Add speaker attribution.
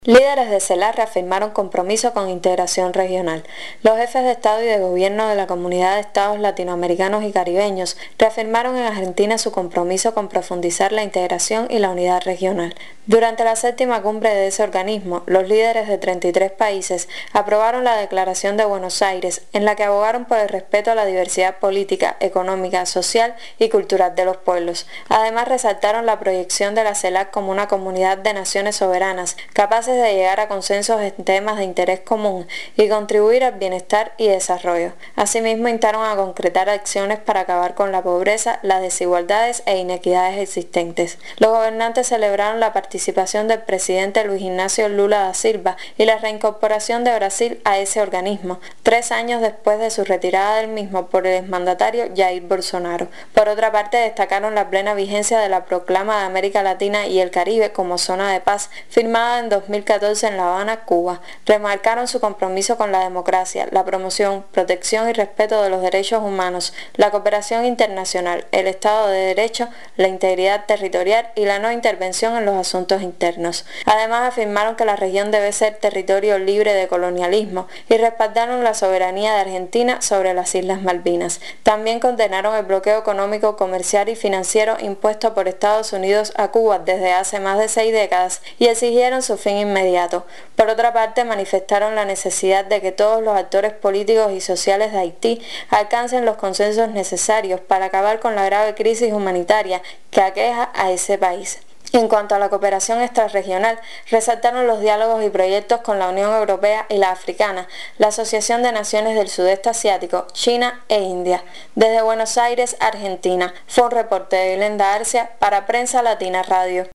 Speaker 1: Líderes de CELAC reafirmaron compromiso con integración regional. Los jefes de Estado y de Gobierno de la Comunidad de Estados Latinoamericanos y Caribeños reafirmaron en Argentina su compromiso con profundizar la integración y la unidad regional. Durante la séptima cumbre de ese organismo, los líderes de 33 países aprobaron la Declaración de Buenos Aires, en la que abogaron por el respeto a la diversidad política, económica, social y cultural de los pueblos. Además, resaltaron la proyección de la CELAC como una comunidad de naciones soberanas, capaces de llegar a consensos en temas de interés común y contribuir al bienestar y desarrollo. Asimismo, instaron a concretar acciones para acabar con la pobreza, las desigualdades e inequidades existentes. Los gobernantes celebraron la participación del presidente Luis Ignacio Lula da Silva y la reincorporación de Brasil a ese organismo, 3 años después de su retirada del mismo por el exmandatario Jair Bolsonaro. Por otra parte, destacaron la plena vigencia de la Proclama de América Latina y el Caribe como zona de paz, firmada en 2014 en La Habana, Cuba. Remarcaron su compromiso con la democracia, la promoción, protección y respeto de los derechos humanos, la cooperación internacional, el Estado de Derecho, la integridad territorial y la no intervención en los asuntos internos. Además, afirmaron que la región debe ser territorio libre de colonialismo y respaldaron la soberanía de Argentina sobre las Islas Malvinas. También condenaron el bloqueo económico, comercial y financiero impuesto por Estados Unidos a Cuba desde hace más de 6 décadas y exigieron su fin inmediato. Por otra parte, manifestaron la necesidad de que todos los actores políticos y sociales de Haití alcancen los consensos necesarios para acabar con la grave crisis humanitaria que aqueja a ese país. En cuanto a la cooperación extrarregional, resaltaron los diálogos y proyectos con la Unión Europea y la Africana, la Asociación de Naciones del Sudeste Asiático, China e India. Desde Buenos Aires, Argentina, fue un reporte de Glenda Arcia para Prensa Latina Radio.